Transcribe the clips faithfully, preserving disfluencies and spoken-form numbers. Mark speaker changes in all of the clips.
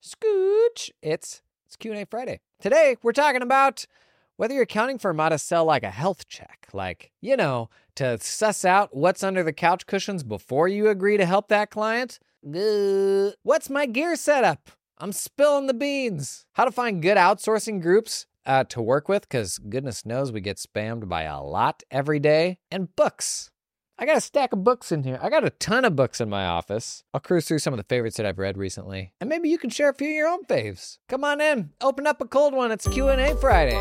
Speaker 1: Scooch. It's, it's Q and A Friday. Today, we're talking about whether your accounting firm ought to sell like a health check. Like, you know, to suss out what's under the couch cushions before you agree to help that client. Uh, what's my gear setup? I'm spilling the beans. How to find good outsourcing groups uh, to work with, because goodness knows we get spammed by a lot every day. And books. I got a stack of books in here. I got a ton of books in my office. I'll cruise through some of the favorites that I've read recently. And maybe you can share a few of your own faves. Come on in. Open up a cold one. It's Q and A Friday.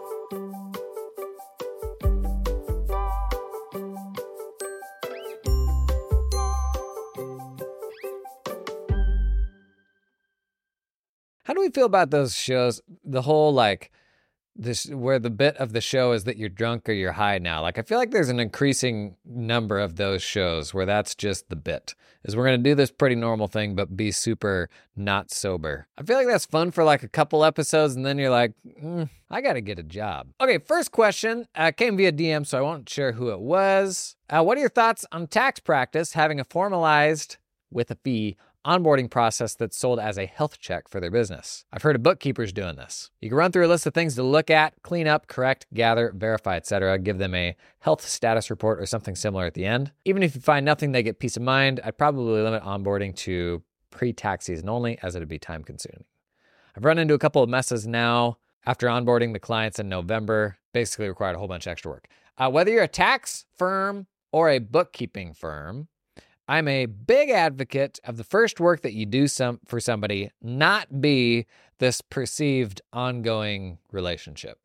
Speaker 1: How do we feel about those shows? The whole like this where the bit of the show is that you're drunk or you're high now. Like I feel like there's an increasing number of those shows where that's just the bit. Is we're going to do this pretty normal thing but be super not sober. I feel like that's fun for like a couple episodes and then you're like, mm, I got to get a job. Okay, first question uh, came via D M, so I won't share who it was. Uh, what are your thoughts on tax practice having a formalized with a fee onboarding process that's sold as a health check for their business? I've heard of bookkeepers doing this. You can run through a list of things to look at, clean up, correct, gather, verify, et cetera. Give them a health status report or something similar at the end. Even if you find nothing, they get peace of mind. I'd probably limit onboarding to pre-tax season only, as it'd be time consuming. I've run into a couple of messes now after onboarding the clients in November. Basically required a whole bunch of extra work. Uh, whether you're a tax firm or a bookkeeping firm, I'm a big advocate of the first work that you do some for somebody not be this perceived ongoing relationship.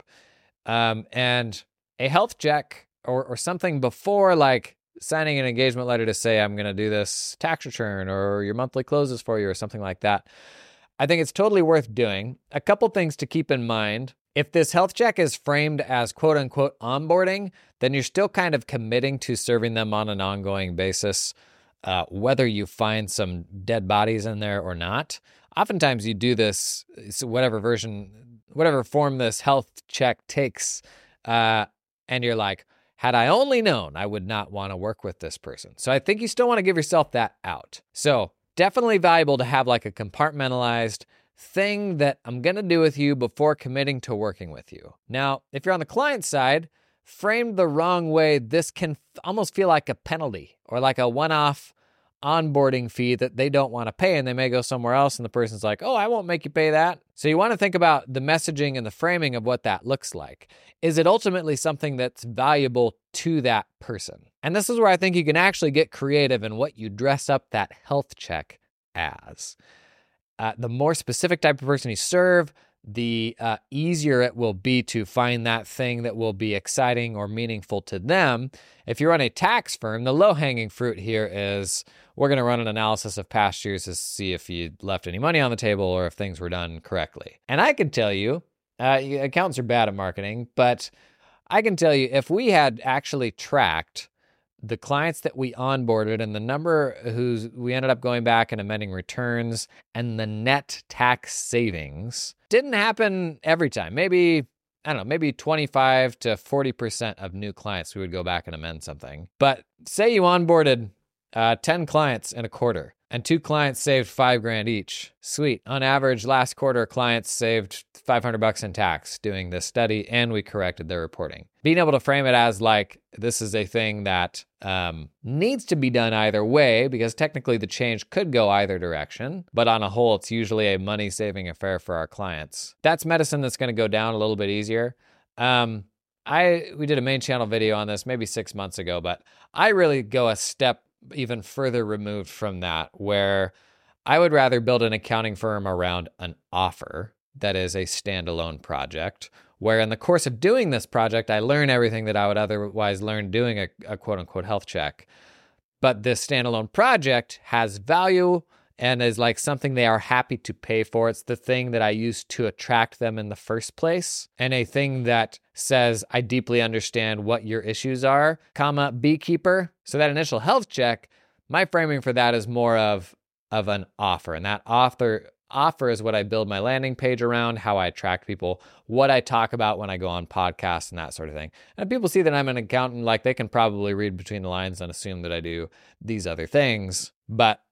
Speaker 1: Um, and a health check or, or something before like signing an engagement letter to say, I'm going to do this tax return or your monthly closes for you or something like that. I think it's totally worth doing. A couple things to keep in mind. If this health check is framed as quote unquote onboarding, then you're still kind of committing to serving them on an ongoing basis. Uh, whether you find some dead bodies in there or not. Oftentimes you do this, so whatever version, whatever form this health check takes, uh, and you're like, had I only known, I would not want to work with this person. So I think you still want to give yourself that out. So definitely valuable to have like a compartmentalized thing that I'm going to do with you before committing to working with you. Now, if you're on the client side, framed the wrong way, this can f- almost feel like a penalty or like a one-off onboarding fee that they don't want to pay, and they may go somewhere else and the person's like, oh, I won't make you pay that. So you want to think about the messaging and the framing of what that looks like. Is it ultimately something that's valuable to that person? And this is where I think you can actually get creative in what you dress up that health check as. Uh, the more specific type of person you serve, the uh, easier it will be to find that thing that will be exciting or meaningful to them. If you run a tax firm, the low-hanging fruit here is we're going to run an analysis of past years to see if you left any money on the table or if things were done correctly. And I can tell you, uh, accountants are bad at marketing, but I can tell you if we had actually tracked the clients that we onboarded and the number who's we ended up going back and amending returns and the net tax savings didn't happen every time. Maybe, I don't know, maybe twenty-five to forty percent of new clients we would go back and amend something. But say you onboarded uh, ten clients in a quarter and two clients saved five grand each. Sweet. On average, last quarter, clients saved five hundred bucks in tax doing this study, and we corrected their reporting. Being able to frame it as like, this is a thing that um, needs to be done either way, because technically the change could go either direction, but on a whole, it's usually a money-saving affair for our clients. That's medicine that's going to go down a little bit easier. Um, I we did a main channel video on this maybe six months ago, but I really go a step even further removed from that, where I would rather build an accounting firm around an offer that is a standalone project, where in the course of doing this project, I learn everything that I would otherwise learn doing a, a quote-unquote health check. But this standalone project has value and is like something they are happy to pay for. It's the thing that I used to attract them in the first place, and a thing that says, I deeply understand what your issues are, comma, beekeeper. So that initial health check, my framing for that is more of, of an offer. And that offer, offer is what I build my landing page around, how I attract people, what I talk about when I go on podcasts and that sort of thing. And people see that I'm an accountant, like they can probably read between the lines and assume that I do these other things. But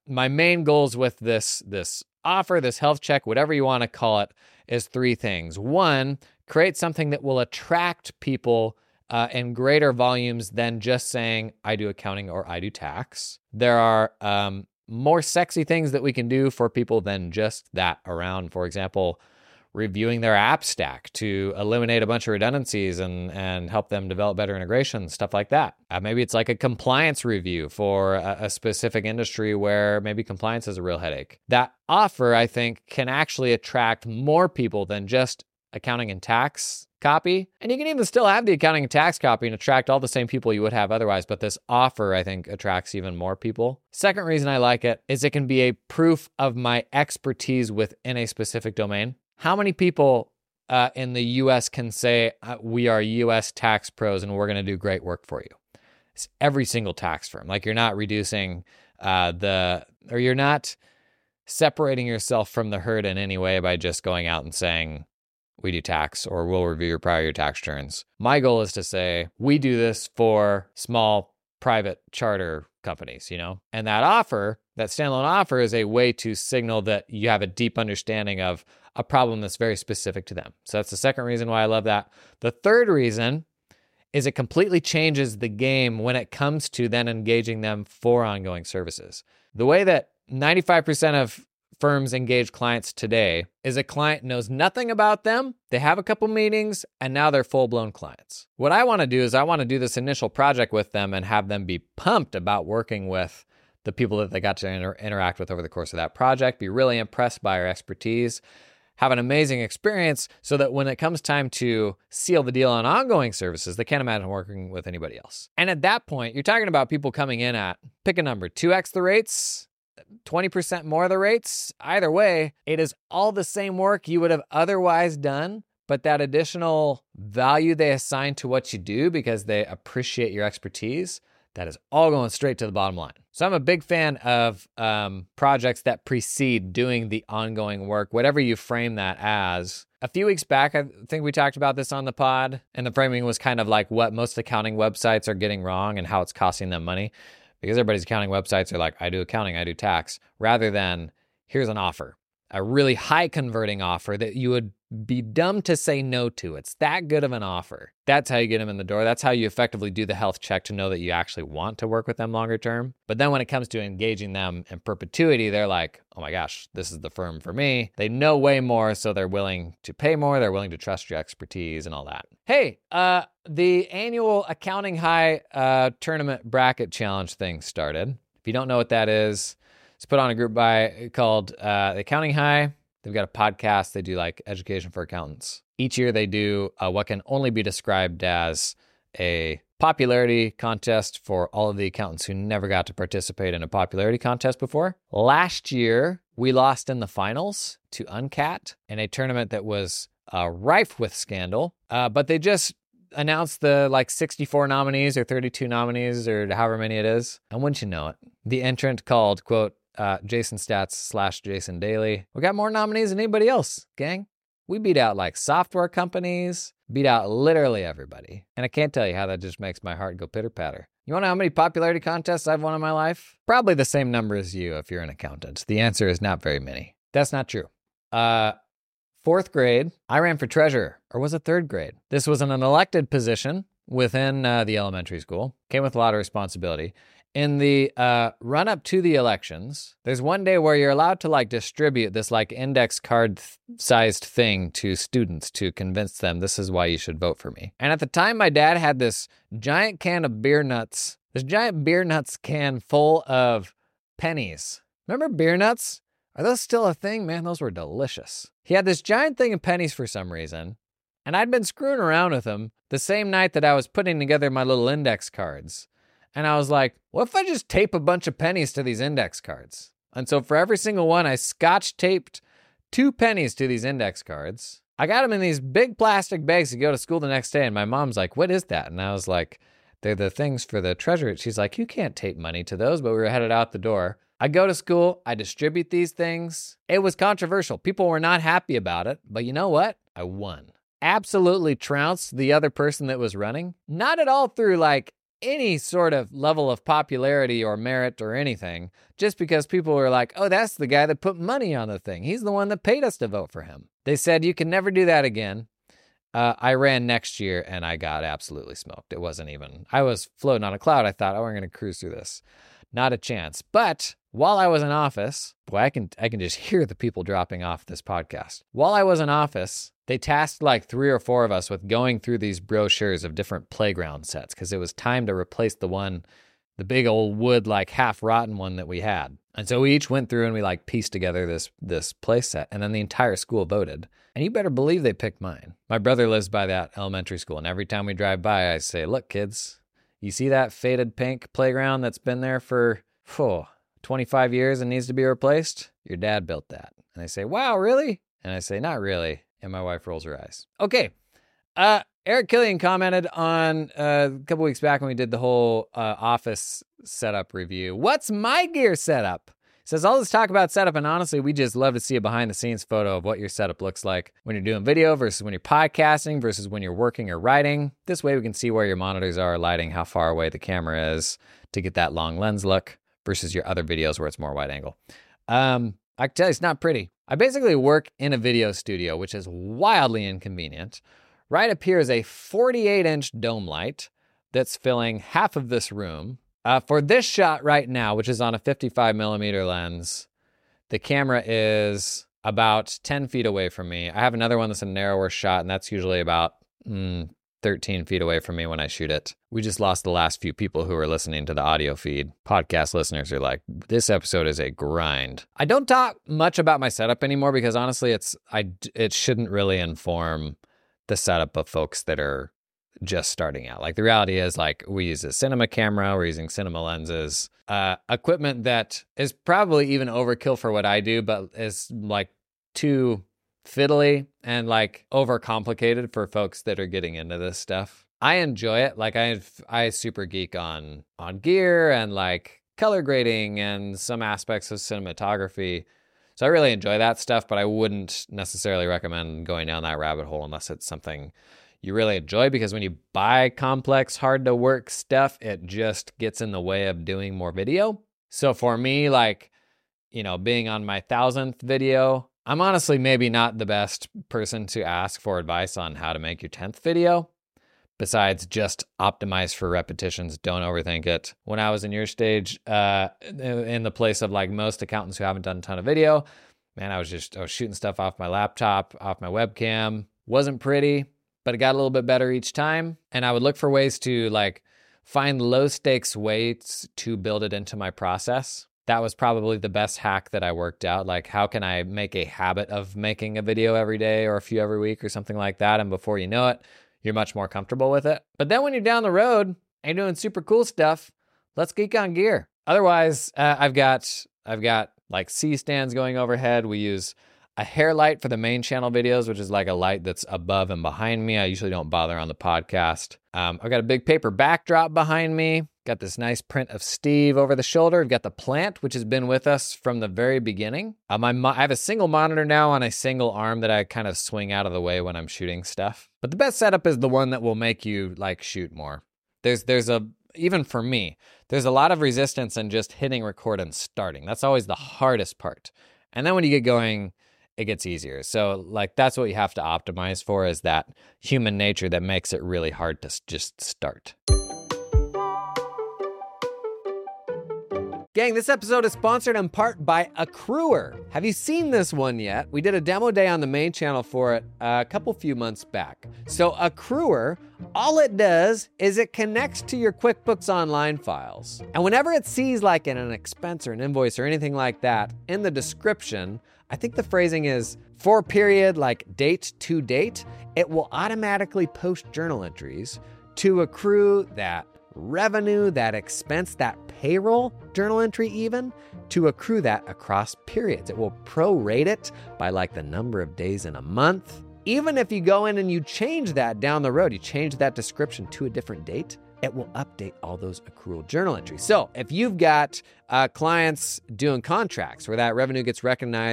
Speaker 1: my main goals with this, this offer, this health check, whatever you want to call it, is three things. One, create something that will attract people uh, in greater volumes than just saying, I do accounting or I do tax. There are um, more sexy things that we can do for people than just that around, for example, reviewing their app stack to eliminate a bunch of redundancies and, and help them develop better integration, stuff like that. Uh, maybe it's like a compliance review for a, a specific industry where maybe compliance is a real headache. That offer, I think, can actually attract more people than just accounting and tax copy. And you can even still have the accounting and tax copy and attract all the same people you would have otherwise. But this offer, I think, attracts even more people. Second reason I like it is it can be a proof of my expertise within a specific domain. How many people uh, in the U S can say, uh, we are U S tax pros and we're going to do great work for you? It's every single tax firm. Like you're not reducing uh, the, or you're not separating yourself from the herd in any way by just going out and saying, we do tax or we'll review your prior year tax returns. My goal is to say, we do this for small private charter companies, you know? And that offer, that standalone offer is a way to signal that you have a deep understanding of a problem that's very specific to them. So that's the second reason why I love that. The third reason is it completely changes the game when it comes to then engaging them for ongoing services. The way that ninety-five percent of firms engage clients today is a client knows nothing about them, they have a couple meetings, and now they're full-blown clients. What I want to do is I want to do this initial project with them and have them be pumped about working with the people that they got to inter- interact with over the course of that project, be really impressed by our expertise, have an amazing experience so that when it comes time to seal the deal on ongoing services, they can't imagine working with anybody else. And at that point, you're talking about people coming in at, pick a number, two x the rates, twenty percent more of the rates. Either way, it is all the same work you would have otherwise done, but that additional value they assign to what you do because they appreciate your expertise, that is all going straight to the bottom line. So I'm a big fan of um, projects that precede doing the ongoing work, whatever you frame that as. A few weeks back, I think we talked about this on the pod, and the framing was kind of like what most accounting websites are getting wrong and how it's costing them money. Because everybody's accounting websites are like, I do accounting, I do tax, rather than here's an offer, a really high converting offer that you would be dumb to say no to. It's that good of an offer. That's how you get them in the door. That's how you effectively do the health check to know that you actually want to work with them longer term. But then when it comes to engaging them in perpetuity, they're like, oh my gosh, this is the firm for me. They know way more, so they're willing to pay more. They're willing to trust your expertise and all that. Hey, uh, the annual Accounting High uh, tournament bracket challenge thing started. If you don't know what that is, it's put on a group by called uh, Accounting High. They've got a podcast. They do like education for accountants. Each year they do uh, what can only be described as a popularity contest for all of the accountants who never got to participate in a popularity contest before. Last year, we lost in the finals to Uncat in a tournament that was uh, rife with scandal, uh, but they just announced the like sixty-four nominees or thirty-two nominees or however many it is. And wouldn't you know it, the entrant called, quote, Uh, Jason Stats slash Jason Daly. We got more nominees than anybody else, gang. We beat out like software companies, beat out literally everybody. And I can't tell you how that just makes my heart go pitter patter. You want to know how many popularity contests I've won in my life? Probably the same number as you if you're an accountant. The answer is not very many. That's not true. Uh, fourth grade, I ran for treasurer, or was it third grade? This was an elected position within uh, the elementary school. Came with a lot of responsibility. In the uh, run up to the elections, there's one day where you're allowed to like distribute this like index card th- sized thing to students to convince them this is why you should vote for me. And at the time, my dad had this giant can of beer nuts, this giant beer nuts can full of pennies. Remember beer nuts? Are those still a thing? Man, those were delicious. He had this giant thing of pennies for some reason, and I'd been screwing around with them the same night that I was putting together my little index cards. And I was like, what if I just tape a bunch of pennies to these index cards? And so for every single one, I scotch taped two pennies to these index cards. I got them in these big plastic bags to go to school the next day. And my mom's like, what is that? And I was like, they're the things for the treasurer. She's like, you can't tape money to those. But we were headed out the door. I go to school. I distribute these things. It was controversial. People were not happy about it. But you know what? I won. Absolutely trounced the other person that was running. Not at all through like any sort of level of popularity or merit or anything just because people were like, oh, that's the guy that put money on the thing. He's the one that paid us to vote for him. They said you can never do that again. Uh, I ran next year and I got absolutely smoked. It wasn't even, I was floating on a cloud. I thought, oh, we're going to cruise through this. Not a chance. But while I was in office, boy, I can I can just hear the people dropping off this podcast. While I was in office, they tasked like three or four of us with going through these brochures of different playground sets because it was time to replace the one, the big old wood, like half rotten one that we had. And so we each went through and we like pieced together this this play set, and then the entire school voted. And you better believe they picked mine. My brother lives by that elementary school, and every time we drive by, I say, look, kids, you see that faded pink playground that's been there for oh, twenty-five years and needs to be replaced? Your dad built that. And they say, wow, really? And I say, not really. And my wife rolls her eyes. Okay. Uh, Eric Killian commented on uh, a couple weeks back when we did the whole uh, office setup review. What's my gear setup? He says, all this talk about setup, and honestly, we just love to see a behind-the-scenes photo of what your setup looks like when you're doing video versus when you're podcasting versus when you're working or writing. This way we can see where your monitors are, lighting, how far away the camera is to get that long lens look versus your other videos where it's more wide angle. Um, I can tell you it's not pretty. I basically work in a video studio, which is wildly inconvenient. Right up here is a forty-eight inch dome light that's filling half of this room. Uh, for this shot right now, which is on a fifty-five millimeter lens, the camera is about ten feet away from me. I have another one that's a narrower shot, and that's usually about mm, thirteen feet away from me when I shoot it. We just lost the last few people who were listening to the audio feed. Podcast listeners are like, this episode is a grind. I don't talk much about my setup anymore because honestly, it's I it shouldn't really inform the setup of folks that are just starting out. Like the reality is like we use a cinema camera, we're using cinema lenses, uh, equipment that is probably even overkill for what I do, but is like too fiddly and like overcomplicated for folks that are getting into this stuff. I enjoy it. Like I, I super geek on, on gear and like color grading and some aspects of cinematography. So I really enjoy that stuff, but I wouldn't necessarily recommend going down that rabbit hole unless it's something you really enjoy, because when you buy complex, hard to work stuff, it just gets in the way of doing more video. So for me, like, you know, being on my thousandth video, I'm honestly maybe not the best person to ask for advice on how to make your tenth video. Besides just optimize for repetitions, don't overthink it. When I was in your stage, uh, in the place of like most accountants who haven't done a ton of video, man, I was just I was shooting stuff off my laptop, off my webcam. Wasn't pretty, but it got a little bit better each time. And I would look for ways to like find low stakes ways to build it into my process. That was probably the best hack that I worked out. Like, how can I make a habit of making a video every day or a few every week or something like that? And before you know it, you're much more comfortable with it. But then when you're down the road and you're doing super cool stuff, let's geek on gear. Otherwise, uh, I've got I've got like C-stands going overhead. We use a hair light for the main channel videos, which is like a light that's above and behind me. I usually don't bother on the podcast. Um, I've got a big paper backdrop behind me. Got this nice print of Steve over the shoulder. I've got the plant, which has been with us from the very beginning. Uh, my mo- I have a single monitor now on a single arm that I kind of swing out of the way when I'm shooting stuff. But the best setup is the one that will make you like shoot more. There's there's a, even for me, there's a lot of resistance in just hitting record and starting. That's always the hardest part. And then when you get going, it gets easier. So like that's what you have to optimize for, is that human nature that makes it really hard to just start. Gang, this episode is sponsored in part by Accruer. Have you seen this one yet? We did a demo day on the main channel for it a couple few months back. So Accruer, all it does is it connects to your QuickBooks Online files. And whenever it sees like an, an expense or an invoice or anything like that, in the description, I think the phrasing is for period, like date to date, it will automatically post journal entries to accrue that revenue, that expense, that payroll journal entry even, to accrue that across periods. It will prorate it by like the number of days in a month. Even if you go in and you change that down the road, you change that description to a different date, it will update all those accrual journal entries. So if you've got uh, clients doing contracts where that revenue gets recognized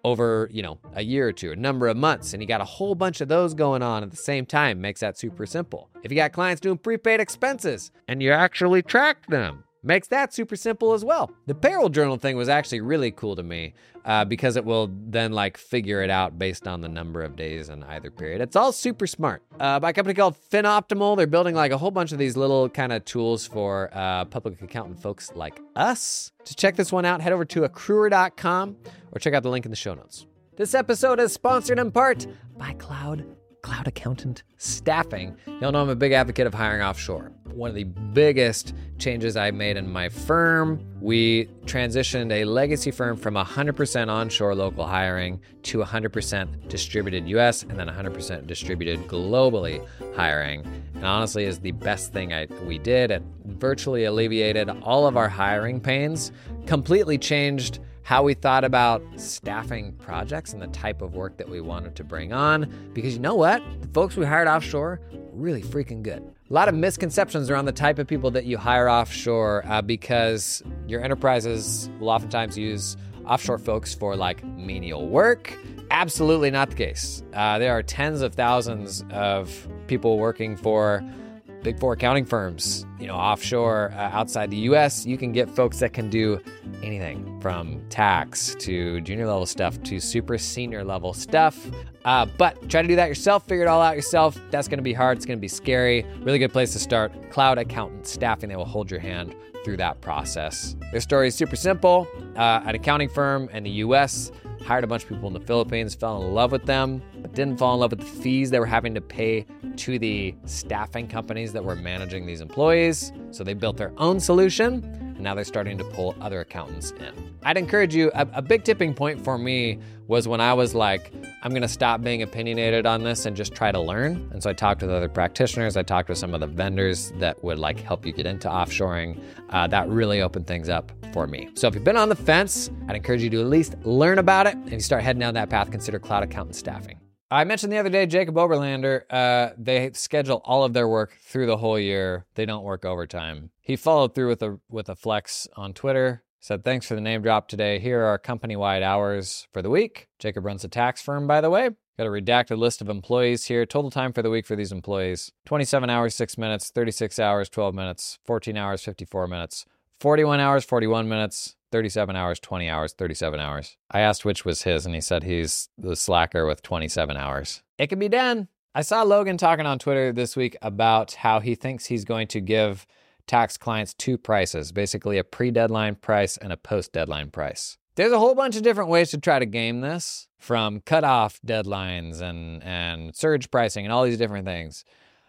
Speaker 1: over, you know, a year or two, a number of months, and you got a whole bunch of those going on at the same time, makes that super simple. If you got clients doing prepaid expenses and you actually track them, makes that super simple as well. The payroll journal thing was actually really cool to me uh, because it will then like figure it out based on the number of days in either period. It's all super smart. Uh, by a company called FinOptimal, they're building like a whole bunch of these little kind of tools for uh, public accountant folks like us. To check this one out, head over to accruer dot com or check out the link in the show notes. This episode is sponsored in part by Cloud Cloud Accountant Staffing. Y'all know I'm a big advocate of hiring offshore. One of the biggest changes I made in my firm, we transitioned a legacy firm from one hundred percent onshore local hiring to one hundred percent distributed U S and then one hundred percent distributed globally hiring. And honestly is the best thing I, we did. It virtually alleviated all of our hiring pains, completely changed how we thought about staffing projects and the type of work that we wanted to bring on. Because you know what? The folks we hired offshore, really freaking good. A lot of misconceptions around the type of people that you hire offshore uh, because your enterprises will oftentimes use offshore folks for like menial work. Absolutely not the case. Uh, there are tens of thousands of people working for Big Four accounting firms, you know, offshore, uh, outside the U S. You can get folks that can do anything from tax to junior level stuff to super senior level stuff. Uh, but try to do that yourself, figure it all out yourself. That's going to be hard. It's going to be scary. Really good place to start. Cloud Accountant Staffing. They will hold your hand through that process. Their story is super simple. Uh, an accounting firm in the U S hired a bunch of people in the Philippines, fell in love with them, but didn't fall in love with the fees they were having to pay to the staffing companies that were managing these employees. So they built their own solution, and now they're starting to pull other accountants in. I'd encourage you, a, a big tipping point for me was when I was like, I'm gonna stop being opinionated on this and just try to learn. And so I talked with other practitioners, I talked with some of the vendors that would like help you get into offshoring. Uh, that really opened things up for me. So if you've been on the fence, I'd encourage you to at least learn about it. And if you start heading down that path, consider Cloud Accountant Staffing. I mentioned the other day, Jacob Oberlander, uh, they schedule all of their work through the whole year. They don't work overtime. He followed through with a with a flex on Twitter, said, thanks for the name drop today. Here are our company-wide hours for the week. Jacob runs a tax firm, by the way. Got a redacted list of employees here. Total time for the week for these employees, twenty-seven hours, six minutes, thirty-six hours, twelve minutes, fourteen hours, fifty-four minutes, forty-one hours, forty-one minutes, thirty-seven hours, twenty hours, thirty-seven hours. I asked which was his, and he said he's the slacker with twenty-seven hours. It can be done. I saw Logan talking on Twitter this week about how he thinks he's going to give tax clients two prices, basically a pre-deadline price and a post-deadline price. There's a whole bunch of different ways to try to game this, from cutoff deadlines and, and surge pricing and all these different things.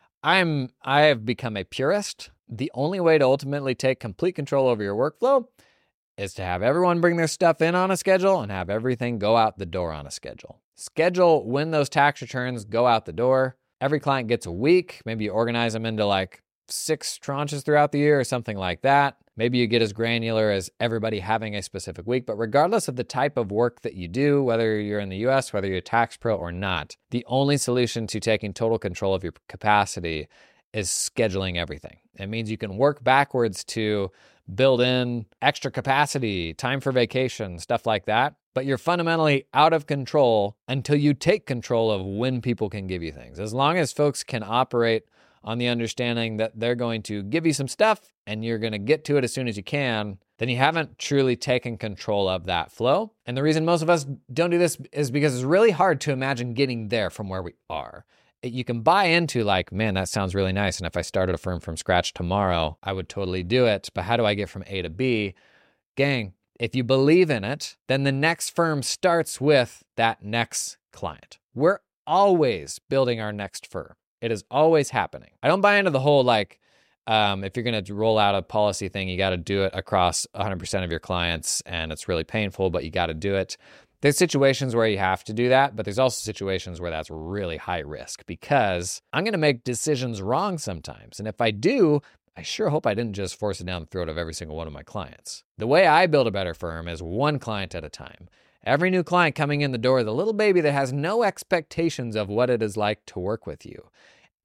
Speaker 1: I'm, I have become a purist. The only way to ultimately take complete control over your workflow is to have everyone bring their stuff in on a schedule and have everything go out the door on a schedule. Schedule when those tax returns go out the door. Every client gets a week. Maybe you organize them into like six tranches throughout the year or something like that. Maybe you get as granular as everybody having a specific week, but regardless of the type of work that you do, whether you're in the U S, whether you're a tax pro or not, the only solution to taking total control of your capacity is scheduling everything. It means you can work backwards to build in extra capacity, time for vacation, stuff like that. But you're fundamentally out of control until you take control of when people can give you things. As long as folks can operate on the understanding that they're going to give you some stuff and you're going to get to it as soon as you can, then you haven't truly taken control of that flow. And the reason most of us don't do this is because it's really hard to imagine getting there from where we are. You can buy into like, man, that sounds really nice. And if I started a firm from scratch tomorrow, I would totally do it. But how do I get from A to B? Gang, if you believe in it, then the next firm starts with that next client. We're always building our next firm. It is always happening. I don't buy into the whole like, um, if you're going to roll out a policy thing, you got to do it across one hundred percent of your clients and it's really painful, but you got to do it. There's situations where you have to do that, but there's also situations where that's really high risk because I'm going to make decisions wrong sometimes. And if I do, I sure hope I didn't just force it down the throat of every single one of my clients. The way I build a better firm is one client at a time. Every new client coming in the door is a little baby that has no expectations of what it is like to work with you.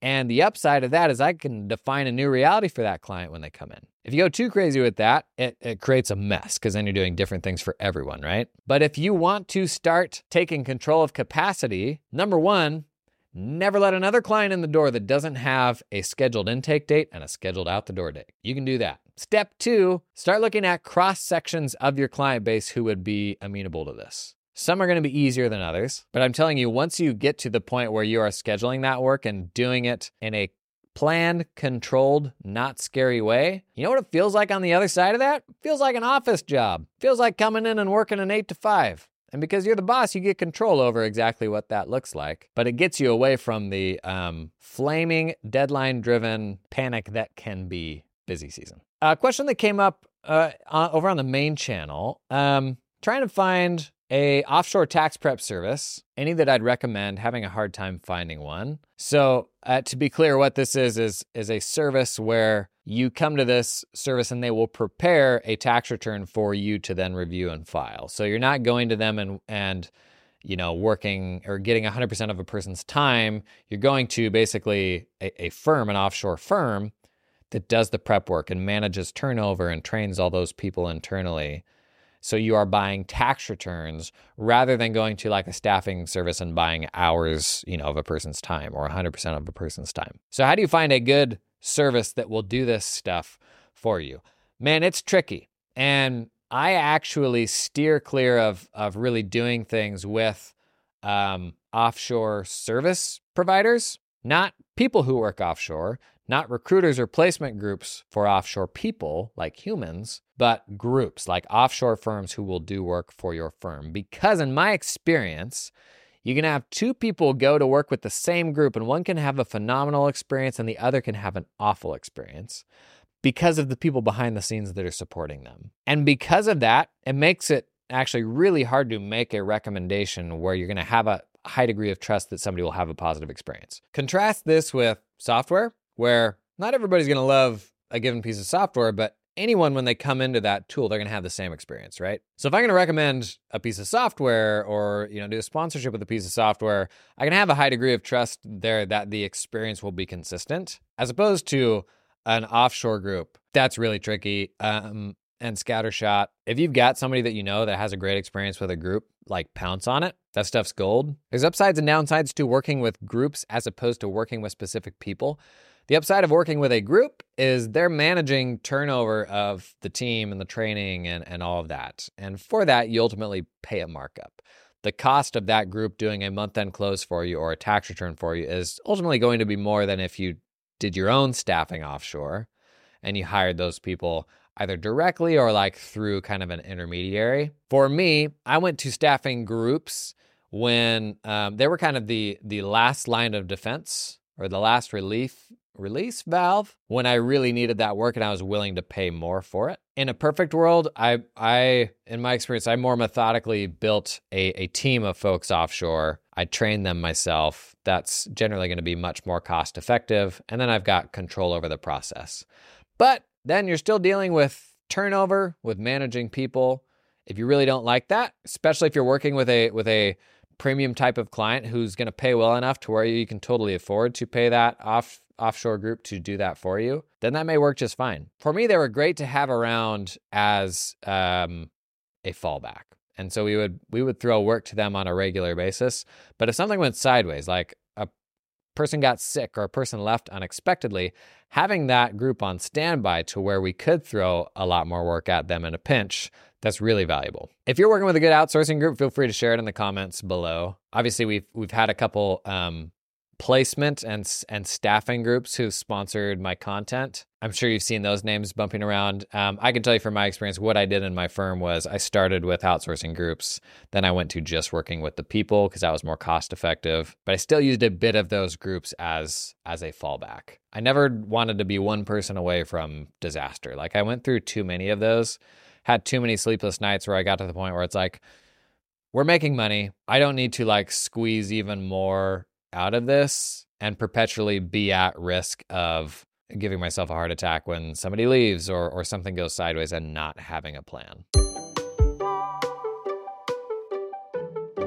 Speaker 1: And the upside of that is I can define a new reality for that client when they come in. If you go too crazy with that, it, it creates a mess because then you're doing different things for everyone, right? But if you want to start taking control of capacity, number one, never let another client in the door that doesn't have a scheduled intake date and a scheduled out the door date. You can do that. Step two, start looking at cross sections of your client base who would be amenable to this. Some are going to be easier than others, but I'm telling you, once you get to the point where you are scheduling that work and doing it in a planned, controlled, not scary way, you know what it feels like on the other side of that? It feels like an office job. It feels like coming in and working an eight to five. And because you're the boss, you get control over exactly what that looks like. But it gets you away from the um, flaming, deadline-driven panic that can be busy season. A question that came up uh, over on the main channel, um, trying to find a offshore tax prep service, any that I'd recommend, having a hard time finding one. So uh, to be clear, what this is, is, is a service where you come to this service and they will prepare a tax return for you to then review and file. So you're not going to them and, and you know, working or getting one hundred percent of a person's time. You're going to basically a, a firm, an offshore firm that does the prep work and manages turnover and trains all those people internally. So you are buying tax returns rather than going to like a staffing service and buying hours, you know, of a person's time or one hundred percent of a person's time. So how do you find a good service that will do this stuff for you? Man, it's tricky. And I actually steer clear of, of really doing things with um, offshore service providers, not people who work offshore, not recruiters or placement groups for offshore people like humans, but groups like offshore firms who will do work for your firm. Because in my experience, you can have two people go to work with the same group and one can have a phenomenal experience and the other can have an awful experience because of the people behind the scenes that are supporting them. And because of that, it makes it actually really hard to make a recommendation where you're going to have a high degree of trust that somebody will have a positive experience. Contrast this with software, where not everybody's going to love a given piece of software, but anyone, when they come into that tool, they're going to have the same experience, right? So if I'm going to recommend a piece of software or, you know, do a sponsorship with a piece of software, I can have a high degree of trust there that the experience will be consistent, as opposed to an offshore group. That's really tricky. Um, and scattershot. If you've got somebody that you know that has a great experience with a group, like pounce on it. That stuff's gold. There's upsides and downsides to working with groups as opposed to working with specific people. The upside of working with a group is they're managing turnover of the team and the training and, and all of that. And for that, you ultimately pay a markup. The cost of that group doing a month-end close for you or a tax return for you is ultimately going to be more than if you did your own staffing offshore and you hired those people either directly or like through kind of an intermediary. For me, I went to staffing groups when um, they were kind of the the last line of defense or the last relief release valve when I really needed that work and I was willing to pay more for it. In a perfect world, I, I in my experience, I more methodically built a, a team of folks offshore. I trained them myself. That's generally going to be much more cost effective. And then I've got control over the process. But then you're still dealing with turnover, with managing people. If you really don't like that, especially if you're working with a with a premium type of client who's going to pay well enough to where you can totally afford to pay that off offshore group to do that for you, then that may work just fine. For me, they were great to have around as um, a fallback. And so we would we would throw work to them on a regular basis. But if something went sideways, like a person got sick or a person left unexpectedly, having that group on standby to where we could throw a lot more work at them in a pinch, that's really valuable. If you're working with a good outsourcing group, feel free to share it in the comments below. Obviously, we've we've had a couple um, placement and and staffing groups who've sponsored my content. I'm sure you've seen those names bumping around. Um, I can tell you from my experience, what I did in my firm was I started with outsourcing groups. Then I went to just working with the people because that was more cost effective. But I still used a bit of those groups as as a fallback. I never wanted to be one person away from disaster. Like I went through too many of those, had too many sleepless nights where I got to the point where it's like, we're making money. I don't need to like squeeze even more out of this and perpetually be at risk of giving myself a heart attack when somebody leaves or or something goes sideways and not having a plan.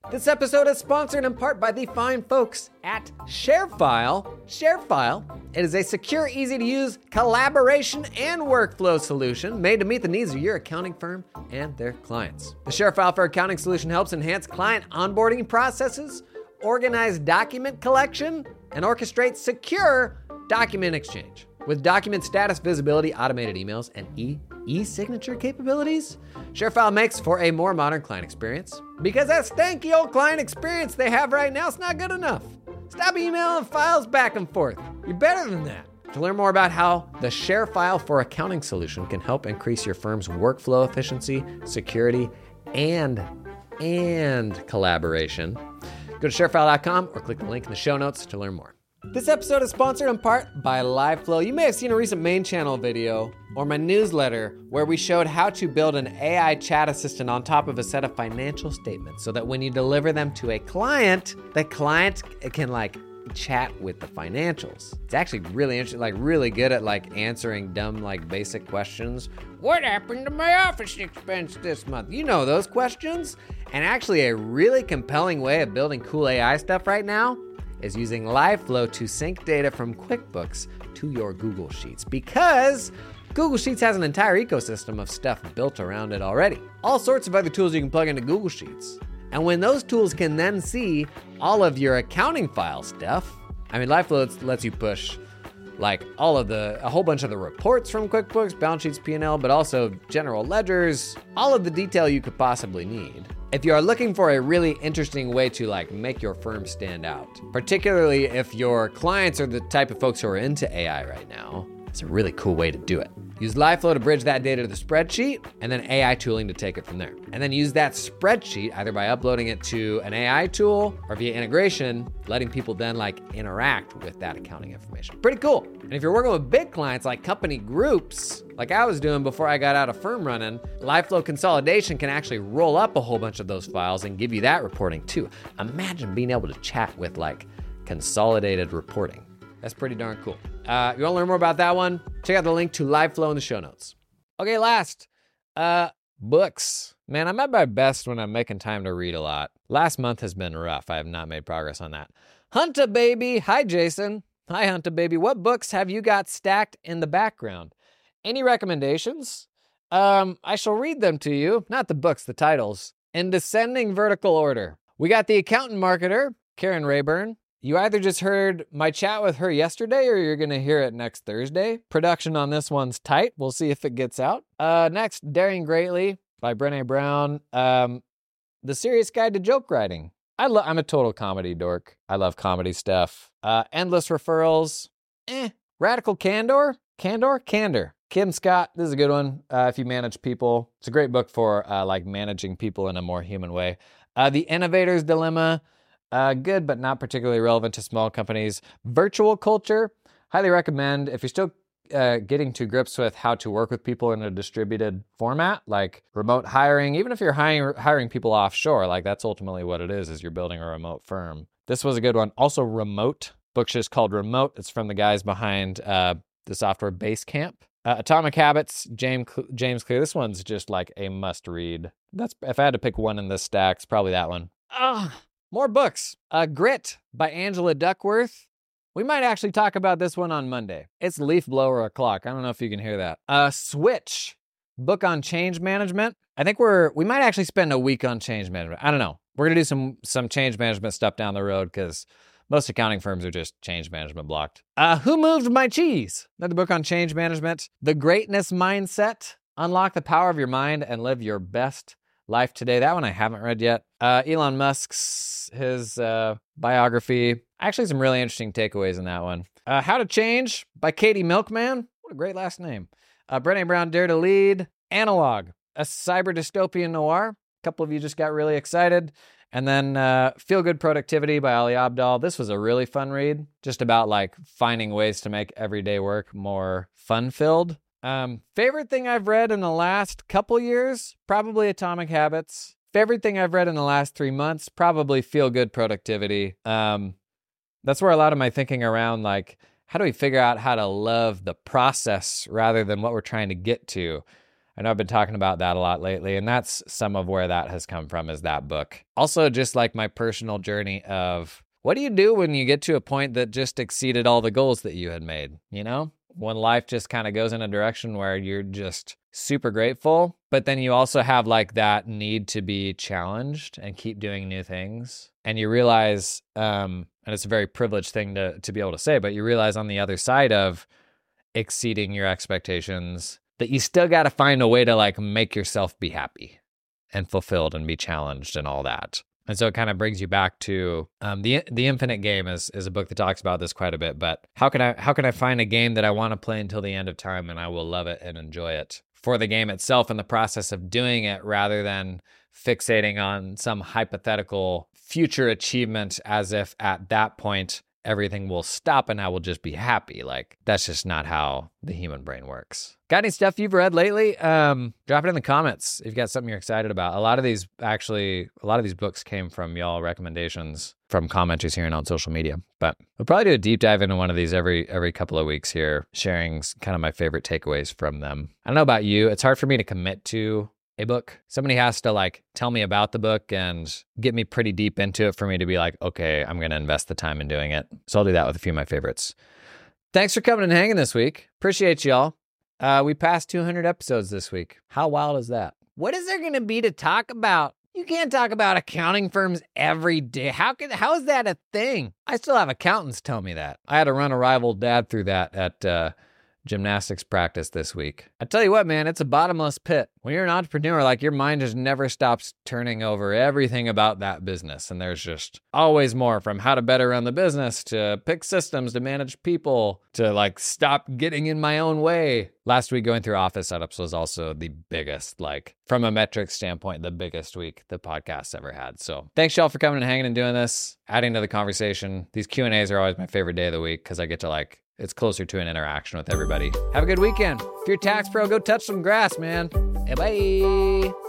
Speaker 1: This episode is sponsored in part by the fine folks at ShareFile. ShareFile, it is a secure, easy-to-use collaboration and workflow solution made to meet the needs of your accounting firm and their clients. The ShareFile for Accounting solution helps enhance client onboarding processes, organize document collection, and orchestrate secure document exchange. With document status visibility, automated emails, and e- e-signature capabilities, ShareFile makes for a more modern client experience. Because that stanky old client experience they have right now is not good enough. Stop emailing files back and forth. You're better than that. To learn more about how the ShareFile for Accounting solution can help increase your firm's workflow efficiency, security, and, and collaboration, go to sharefile dot com or click the link in the show notes to learn more. This episode is sponsored in part by LiveFlow. You may have seen a recent main channel video or my newsletter where we showed how to build an A I chat assistant on top of a set of financial statements so that when you deliver them to a client, the client can like chat with the financials. It's actually really interesting, like really good at like answering dumb, like basic questions. What happened to my office expense this month? You know those questions. And actually a really compelling way of building cool A I stuff right now is using LiveFlow to sync data from QuickBooks to your Google Sheets, because Google Sheets has an entire ecosystem of stuff built around it already. All sorts of other tools you can plug into Google Sheets. And when those tools can then see all of your accounting file stuff, I mean, LiveFlow lets you push like all of the, a whole bunch of the reports from QuickBooks, balance sheets, P and L, but also general ledgers, all of the detail you could possibly need. If you are looking for a really interesting way to like make your firm stand out, particularly if your clients are the type of folks who are into A I right now, it's a really cool way to do it. Use LiveFlow to bridge that data to the spreadsheet, and then A I tooling to take it from there. And then use that spreadsheet either by uploading it to an A I tool or via integration, letting people then like interact with that accounting information. Pretty cool. And if you're working with big clients like company groups, like I was doing before I got out of firm running, LiveFlow consolidation can actually roll up a whole bunch of those files and give you that reporting too. Imagine being able to chat with like consolidated reporting. That's pretty darn cool. Uh, if you want to learn more about that one, check out the link to LiveFlow in the show notes. Okay, last, uh, books. Man, I'm at my best when I'm making time to read a lot. Last month has been rough. I have not made progress on that. Hunta Baby. Hi, Jason. Hi, Hunta Baby. What books have you got stacked in the background? Any recommendations? Um, I shall read them to you. Not the books, the titles. In descending vertical order. We got The Accountant Marketer, Karen Rayburn. You either just heard my chat with her yesterday or you're going to hear it next Thursday. Production on this one's tight. We'll see if it gets out. Uh, next, Daring Greatly by Brené Brown. Um, the Serious Guide to Joke Writing. I lo- I'm a total comedy dork. I love comedy stuff. Uh, Endless Referrals. Eh. Radical Candor. Candor? Candor. Kim Scott. This is a good one uh, if you manage people. It's a great book for uh, like managing people in a more human way. Uh, the Innovator's Dilemma. Uh, good, but not particularly relevant to small companies. Virtual Culture, highly recommend if you're still uh, getting to grips with how to work with people in a distributed format, like remote hiring. Even if you're hiring hiring people offshore, like that's ultimately what it is, is you're building a remote firm. This was a good one. Also, Remote. Book's just called Remote. It's from the guys behind uh, the software Basecamp. Uh, Atomic Habits, James James Clear. This one's just like a must read. That's if I had to pick one in this stack, it's probably that one. Ah. More books. Uh, Grit by Angela Duckworth. We might actually talk about this one on Monday. It's leaf blower o'clock. I don't know if you can hear that. Uh, Switch, book on change management. I think we're, we might actually spend a week on change management. I don't know. We're going to do some, some change management stuff down the road because most accounting firms are just change management blocked. Uh, Who Moved My Cheese? Another book on change management. The Greatness Mindset. Unlock the power of your mind and live your best life today. That one I haven't read yet. Uh, Elon Musk's, his uh, biography. Actually, some really interesting takeaways in that one. Uh, How to Change by Katie Milkman. What a great last name. Uh, Brené Brown, Dare to Lead. Analog, a cyber dystopian noir. A couple of you just got really excited. And then uh, Feel Good Productivity by Ali Abdaal. This was a really fun read. Just about like finding ways to make everyday work more fun-filled. Um, favorite thing I've read in the last couple years, probably Atomic Habits. Favorite thing I've read in the last three months, probably Feel Good Productivity. Um, that's where a lot of my thinking around like, how do we figure out how to love the process rather than what we're trying to get to? I know I've been talking about that a lot lately, and that's some of where that has come from, is that book. Also, just like my personal journey of what do you do when you get to a point that just exceeded all the goals that you had made, you know? When life just kind of goes in a direction where you're just super grateful, but then you also have like that need to be challenged and keep doing new things. And you realize, um, and it's a very privileged thing to, to be able to say, but you realize on the other side of exceeding your expectations that you still got to find a way to like make yourself be happy and fulfilled and be challenged and all that. And so it kind of brings you back to um, the the Infinite Game is is a book that talks about this quite a bit. But how can I how can I find a game that I want to play until the end of time and I will love it and enjoy it for the game itself and the process of doing it, rather than fixating on some hypothetical future achievement as if at that point everything will stop and I will just be happy. Like, that's just not how the human brain works. Got any stuff you've read lately? Um, drop it in the comments if you've got something you're excited about. A lot of these, actually, a lot of these books came from y'all recommendations from commenters here and on social media. But we'll probably do a deep dive into one of these every every couple of weeks here, sharing kind of my favorite takeaways from them. I don't know about you. It's hard for me to commit to a book. Somebody has to like tell me about the book and get me pretty deep into it for me to be like, okay, I'm going to invest the time in doing it. So I'll do that with a few of my favorites. Thanks for coming and hanging this week. Appreciate y'all. Uh, we passed two hundred episodes this week. How wild is that? What is there going to be to talk about? You can't talk about accounting firms every day. How can, how is that a thing? I still have accountants tell me that. I had to run a rival dad through that at, uh, gymnastics practice this week. I tell you what, man, it's a bottomless pit. When you're an entrepreneur, like, your mind just never stops turning over everything about that business. And there's just always more, from how to better run the business to pick systems to manage people to like stop getting in my own way. Last week going through office setups was also the biggest, like from a metrics standpoint, the biggest week the podcast's ever had. So thanks y'all for coming and hanging and doing this, adding to the conversation. These Q and A's are always my favorite day of the week because I get to like, it's closer to an interaction with everybody. Have a good weekend. If you're a tax pro, go touch some grass, man. Hey, bye.